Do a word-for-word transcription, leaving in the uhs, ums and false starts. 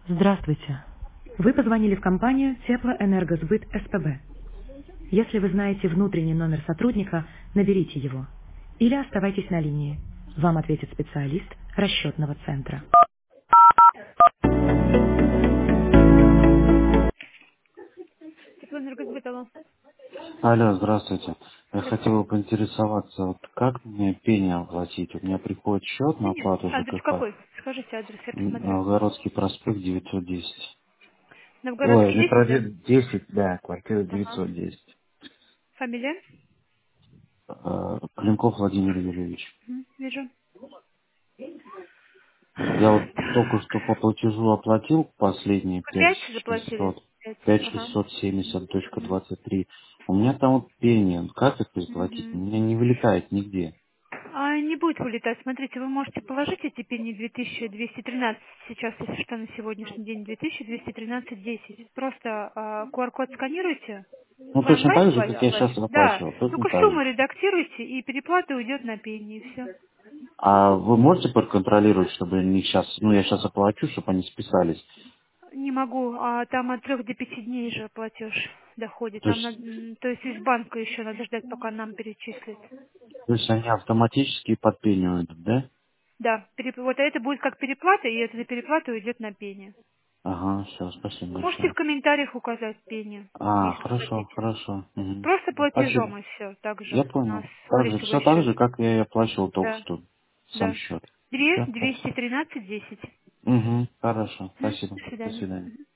Здравствуйте. Вы позвонили в компанию Теплоэнергосбыт СПБ. Если вы знаете внутренний номер сотрудника, наберите его. Или оставайтесь на линии. Вам ответит специалист расчетного центра. Теплоэнергосбыт, алло. Алло, здравствуйте. Я Здравствуйте. хотел бы поинтересоваться, вот как мне пени оплатить? У меня приходит счет на Женя, оплату адрес ЖКХ. какой? Скажите адрес, я М, посмотрю. Новгородский проспект девятьсот десять. Ой, Новгородский метро десять, да? де- десять, да, квартира Ага. девятьсот десять. Фамилия? Э, Клинков Владимир Юрьевич. Мгм, вижу. Я вот только Так. что по платежу оплатил последние Вы пять пять заплатили? шестьсот, Пять. пять Ага. шестьсот семьдесят точка двадцать три. У меня там вот пени, как это заплатить? У Мгм. меня не вылетает нигде. А не будет вылетать. Смотрите, вы можете положить эти пени две тысячи двести тринадцать сейчас, если что, на сегодняшний день две тысячи двести тринадцать десять. Просто а, Q R-код сканируйте. Ну, Вы точно онлайн так же, как пла- я сейчас оплачиваете? Да. оплачивал, точно Только так же. сумму редактируйте, и переплата уйдет на пени, и все. А вы можете проконтролировать, чтобы они сейчас, ну я сейчас оплачу, чтобы они списались? Не могу, а там от трех до пяти дней же платеж доходит. То Там, надо- есть, м, то есть из банка еще надо ждать, пока нам перечислят. то есть они автоматически подпенивают, да? Да, переп- вот это будет как переплата, и эта переплата уйдет на пени. Ага, все, спасибо Можете в большое. комментариях указать пени, А, если хорошо, хотите. хорошо. Мгм. Просто Спасибо. платежом и все, так Я же. У нас понял. Так же, форекс все так счет. же, как я и оплачивал только Да, что. Сам да. счет. Две Все, двести спасибо. тринадцать десять. Угу, хорошо, Мгм. спасибо. До До свидания. свидания. Мгм.